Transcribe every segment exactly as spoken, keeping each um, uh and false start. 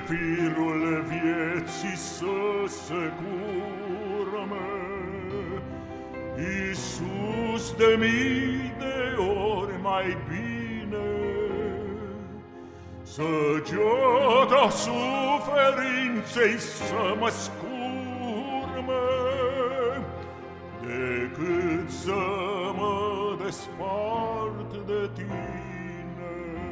firul vieții să se curme. Iisus, de mii de ori mai bine, săgeata suferinței să mă scurme, decât să mă despart de tine.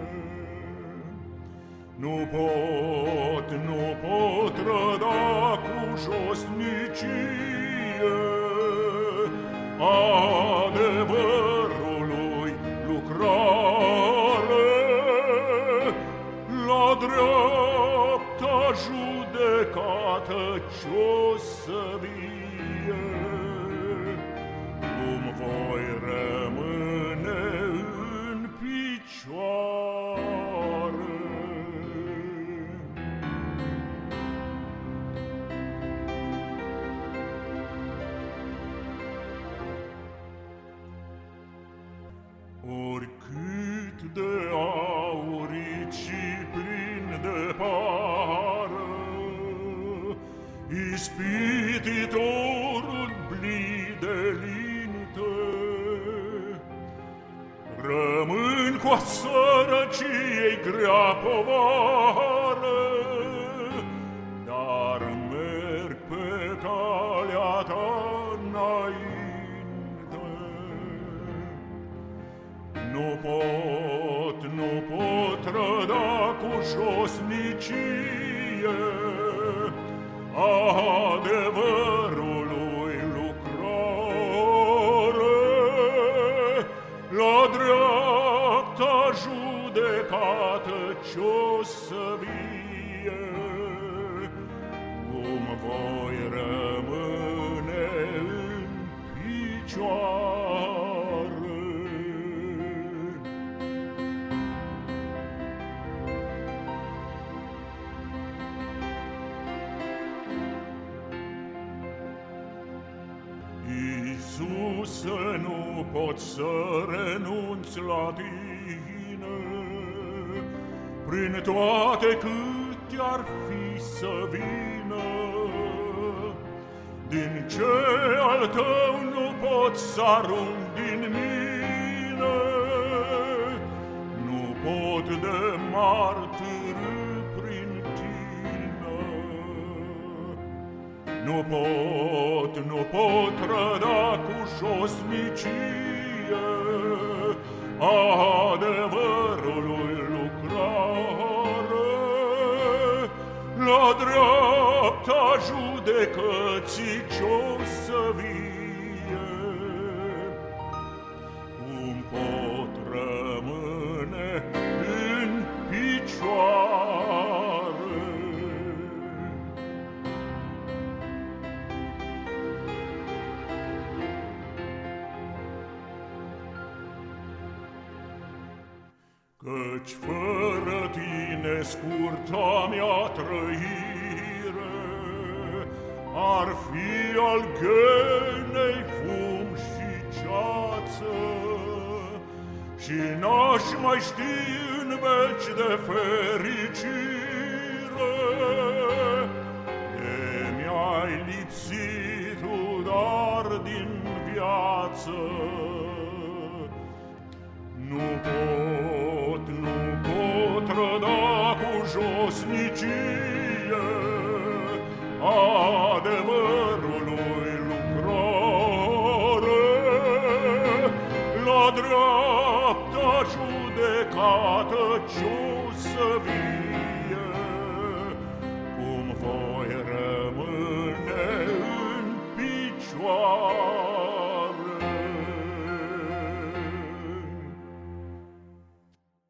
Nu pot, nu pot trăda cu josnicie adevărului lucrare, la dreapta judecată ce-o să vie. Cum voi rămâne în picioare. Oricât de aurit și plin de pară, ispititorul blid de linte, rămân cu-a sărăciei grea povară, dar merg pe calea ta înainte. Nu pot, nu pot trăda cu josnicie adevărului lucrare, la dreapta judecată ce-o să vie. Cum voi rămâne în picioare. Iisuse, nu pot să renunț la tine, prin toate câte ar fi să vină. Din ce al tău nu pot să arunc din mine, nu pot de martiri prin tine. Nu pot, nu pot trăda cu josnicie adevărului lucrare, la dreapta judecății ce-o să vie. Cum pot rămâne în picioare. Căci fără tine scurta mea trăire ar fi al ghenei fum și ceață, și n-aș mai ști în veci de fericire. De mi-ai lipsit tu dar din viață. Nu pot, nu pot trăda cu josnicie adevărului lucrare, la dreapta judecată ce-o să vie.